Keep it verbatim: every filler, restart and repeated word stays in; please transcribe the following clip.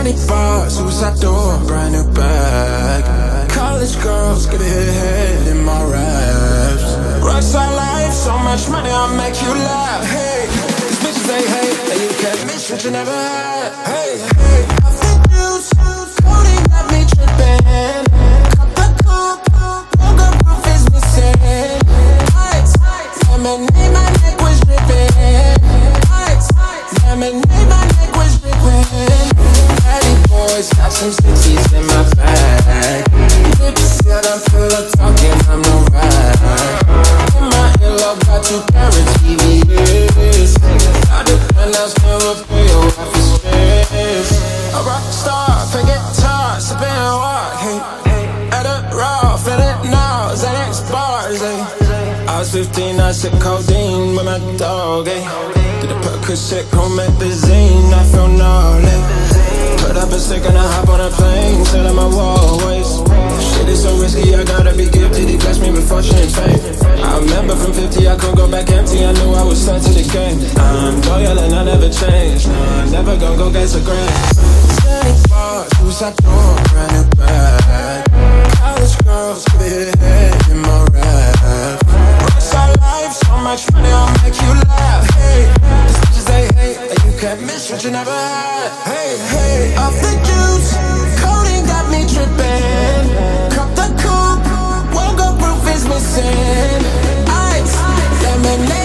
Sunny bar, suicide door, brand new bag. College girls get a hit in my raps. Rockstar life, so much money, I'll make you laugh. Hey, these bitches they hate, and you can't miss what you never had. Hey, hey, I think you coding got me tripping. Cut the coupe, yoga roof is missing. Lights, lemonade, my neck was dripping. Lights, lemonade, my neck was dripping. Daddy boys got some sixties in my bag. Lips said I'm full of talking, I'm no rap. In my earlobe got two parents, T Vs. I do penthouse, never pay your life is stress. A rock star, play guitar, sip and walk. Hey, at a raw, feel it now, Xanax bars. Hey, I was fifteen, I said codeine with my dog. Hey, did a Percocet, promethazine, I feel gnarly. Put up a stick and I hop on a plane, sit on my wall, waist. Shit is so risky, I gotta be gifted. He blessed me with fortune and fame. I remember from fifty, I couldn't go back empty. I knew I was sent to the game. I'm loyal and I never change. No, I'm never gonna go get a grand. Sunny bar, suicide door, brand new bag. College girls, give it a head in my rap. Rockstar life, so much money, I'll make you laugh. Hey, these bitches they hate, and you can't miss what you never had. Hey, hey, off the juice, codeine got me tripping. Cut the coupe, woke up roof is missing. Ice, lemonade.